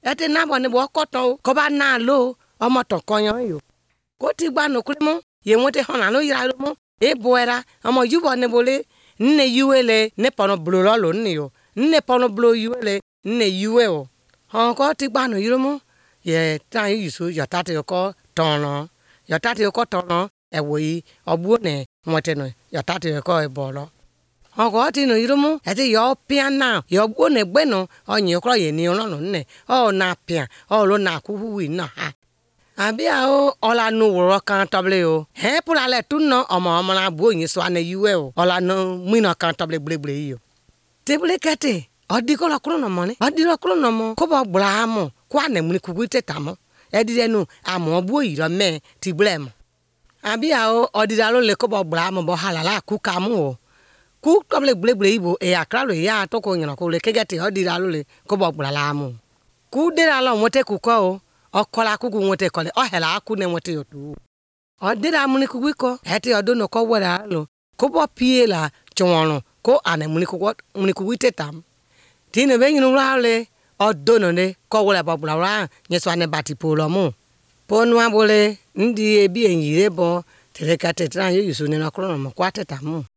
ete na bo ne bo koto ko ba na lo omo to koyan yo ko ti gba no kule mo ye wonte hona no ya lo mo e boera omo yubo ne bole nne yuele ne pono blo lo nne yo nne pono blo yuele nne yuwe o hon ko ti gba no yiro mo ye tan yusu yo tate ko tono yo tate ko tono e wo yi obu ne wonte no yo tate ko e bolo hon ko ti no yiro mo e ti yo piana yo bu ne gbe no onye kro ye ni ono no nne o na pia o lo na ku wi na ha abia o ola no woro kan toble o he pula le tu no omo na bu yin so na yuwe o ola no mu na kan toble gble yo tebule kete odi ko lo kro no mo ni odi lo kro no mo ko bo gbra mo kwa na mu ku gute tamo edi de no amo bu yiro me ti ble mo abia o odi da lo le ko bo gbra mo bo halala ku ka mo o ku toble gble ibo e akra lo ya to ko yin ko le kegete odi da lo le ko bo gbra la mo ku de la lo mote ku ko o okola kuku nwote kole o hela aku ne nwote yotu o dira muni kuko eti odo no ko wera lo ko bo piela chonro ko ane muni kuku tetam tine be yinu rale odo no ne ko wera babula ra nyeso ane bati polo mu ponu abole ndi ebi enyire bo tere ka tetra yo yusu ne na kro no kwa tetamu